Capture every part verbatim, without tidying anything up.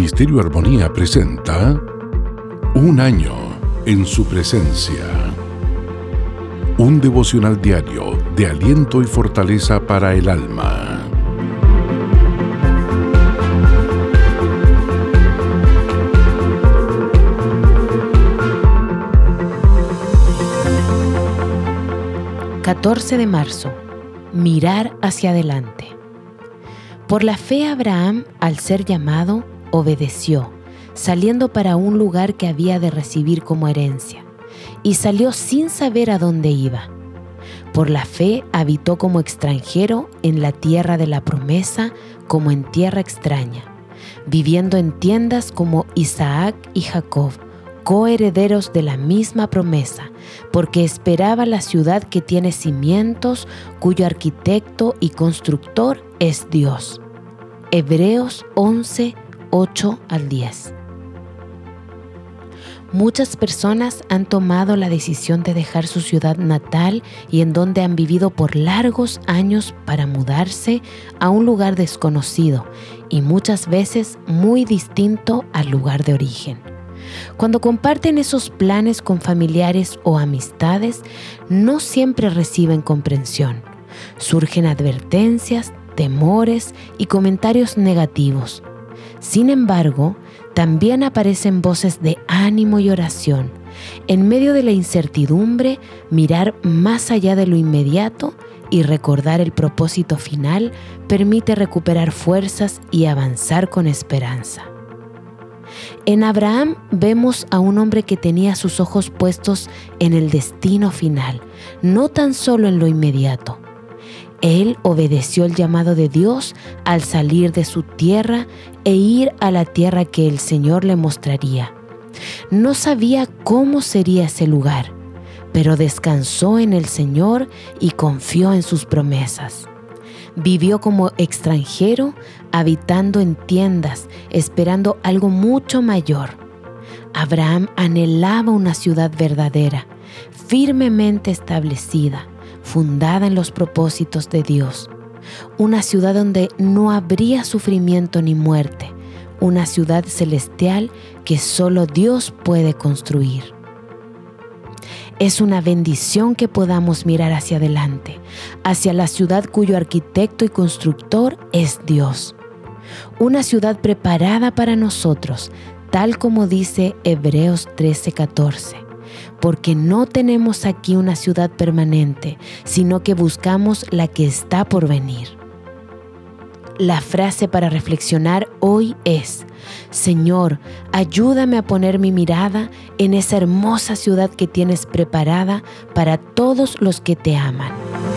Ministerio Armonía presenta Un año en su presencia. Un devocional diario de aliento y fortaleza para el alma. catorce de marzo. Mirar hacia adelante. Por la fe Abraham, al ser llamado, obedeció, saliendo para un lugar que había de recibir como herencia, y salió sin saber a dónde iba. Por la fe habitó como extranjero en la tierra de la promesa, como en tierra extraña, viviendo en tiendas como Isaac y Jacob, coherederos de la misma promesa, porque esperaba la ciudad que tiene cimientos, cuyo arquitecto y constructor es Dios. Hebreos once, ocho al diez. Muchas personas han tomado la decisión de dejar su ciudad natal y en donde han vivido por largos años para mudarse a un lugar desconocido y muchas veces muy distinto al lugar de origen. Cuando comparten esos planes con familiares o amistades, no siempre reciben comprensión. Surgen advertencias, temores y comentarios negativos. Sin embargo, también aparecen voces de ánimo y oración. En medio de la incertidumbre, mirar más allá de lo inmediato y recordar el propósito final permite recuperar fuerzas y avanzar con esperanza. En Abraham vemos a un hombre que tenía sus ojos puestos en el destino final, no tan solo en lo inmediato. Él obedeció el llamado de Dios al salir de su tierra e ir a la tierra que el Señor le mostraría. No sabía cómo sería ese lugar, pero descansó en el Señor y confió en sus promesas. Vivió como extranjero, habitando en tiendas, esperando algo mucho mayor. Abraham anhelaba una ciudad verdadera, firmemente establecida, fundada en los propósitos de Dios. Una ciudad donde no habría sufrimiento ni muerte, una ciudad celestial que solo Dios puede construir. Es una bendición que podamos mirar hacia adelante, hacia la ciudad cuyo arquitecto y constructor es Dios. Una ciudad preparada para nosotros, tal como dice Hebreos trece, catorce. Porque no tenemos aquí una ciudad permanente, sino que buscamos la que está por venir. La frase para reflexionar hoy es: Señor, ayúdame a poner mi mirada en esa hermosa ciudad que tienes preparada para todos los que te aman.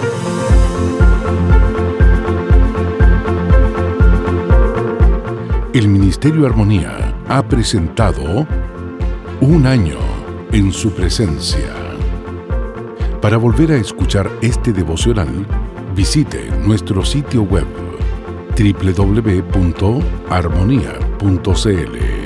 El Ministerio Armonía ha presentado Un año en su presencia. Para volver a escuchar este devocional, visite nuestro sitio web doble u doble u doble u punto armonía punto c l.